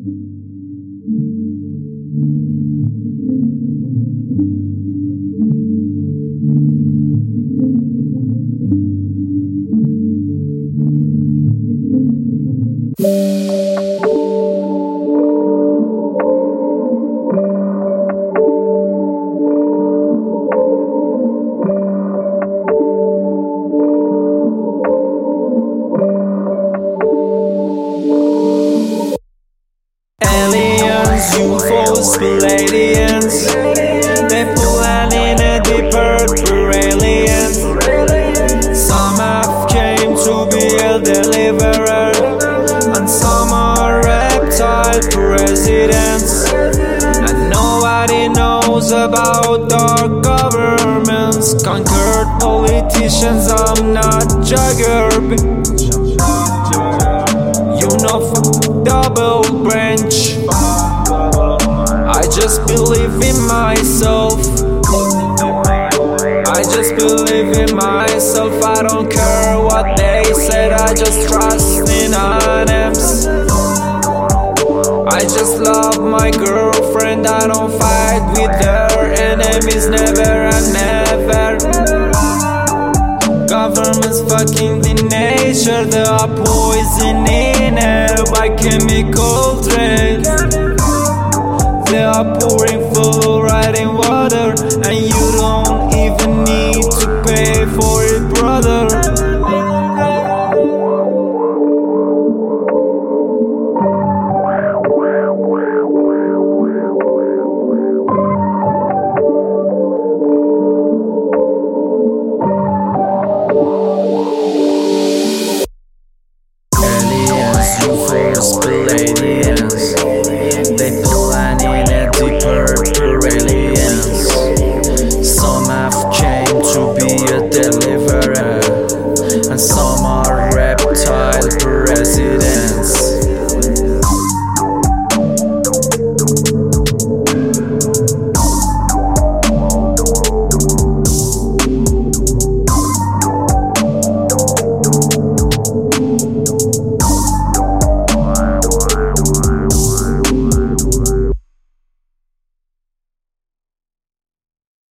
Aliens, UFOs, Palladians, they plan in a deeper aliens. Some have came to be a deliverer, and some are reptile presidents. And nobody knows about our governments. Conquered politicians, I'm not Jagger. You know, double branch. I just believe in myself. I just believe in myself. I don't care what they said. I just trust in anims. I just love my girlfriend. I don't fight with her enemies, never and never. Governments fucking the nature. They are poisoning air by chemical drugs. They are pouring fluoride in water, and you don't even need to pay for